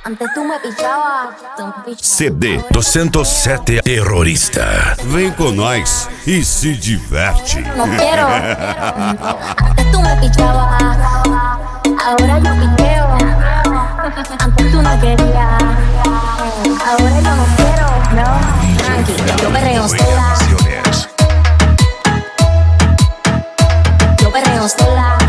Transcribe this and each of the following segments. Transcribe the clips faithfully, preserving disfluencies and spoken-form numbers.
Antes tú me pichabas, tú me pichabas. C D duzentos e sete Terrorista. Vem com nós e se diverte. No quiero. Antes tú me pichabas, ahora yo picheo. Antes tú no querías, ahora yo no quiero. No, tranqui, yo perreo sola. Yo perreo sola.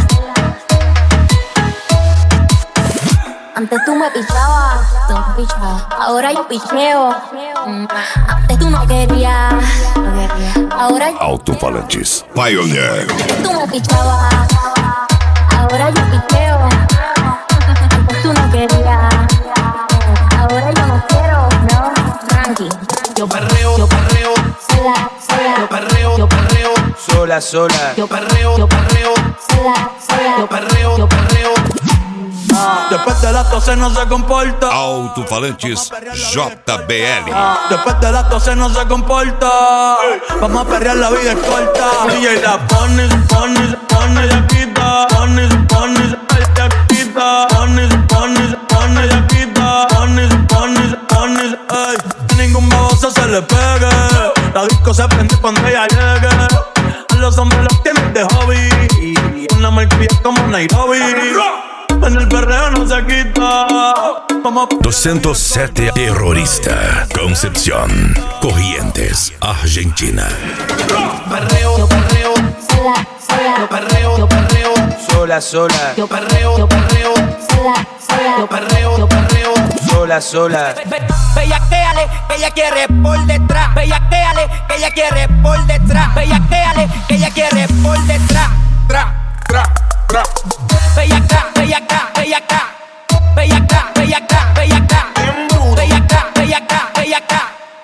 Antes tú me pichabas, tú me pichabas, ahora yo picheo. Mm, Antes tú no querías, no querías, ahora yo Alto-falantes. Pioneer. Antes tú me pichabas, ahora yo picheo. Antes tú no querías, ahora yo no quiero, no, tranqui. Yo perreo, yo perreo, Sola, sola, yo perreo, yo perreo, sola, sola. Yo perreo, yo perreo, sola, sola. yo perreo, yo perreo. Después de las doce no se comporta. Alto-falantes J B L. Después de las doce no se comporta. Vamos a perrear, la vida es corta. D J la pone, se pone, se pone, ya quita. Pone, se pone, se pone, ya quita. Pone, se pone, se pone, ya quita. Pone, se pone, se pone, ey. Ningún baboso se le pegue. La disco se prende cuando ella llegue. A los hombres los tienen de hobby. Una malcria como Nairobi. En el perreo no se quita. Vamos. duzentos e sete Terrorista. Concepción. Corrientes, Argentina. Perreo, yo perreo, Sola, sola, yo perreo, yo perreo, sola, sola. Yo perreo, yo perreo, sola, sola. yo perreo, yo perreo, sola, sola. Bellaquéale, que ella quiere por detrás. Bellaquéale, que ella quiere por detrás. Bellaquéale, que ella quiere por detrás. Tra, tra, tra. Bellaca, bellaca, bellaca. Bellaca, bellaca, bellaca. Bellaca, bellaca, bellaca.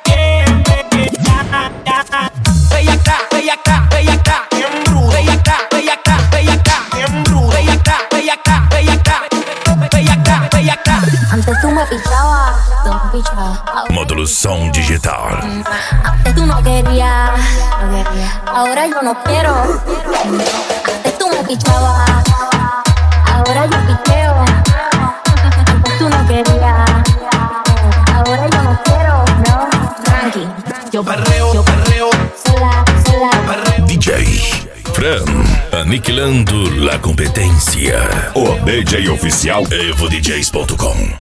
Bellaca, bellaca, bellaca. Bellaca, bellaca, bellaca. Bellaca, bellaca, bellaca. Bellaca, bellaca. Antes tú me pichabas, tú me pichabas. Módulo som digital. Antes tú no querías, no querías, ahora yo no quiero. Antes tú me pichabas, ahora yo picheo. Antes tú no querías, ahora yo no quiero, no, tranqui. Yo perreo, yo perreo, Sola, sola. perreo. D J Fran, aniquilando la competência. O D J oficial evo d js ponto com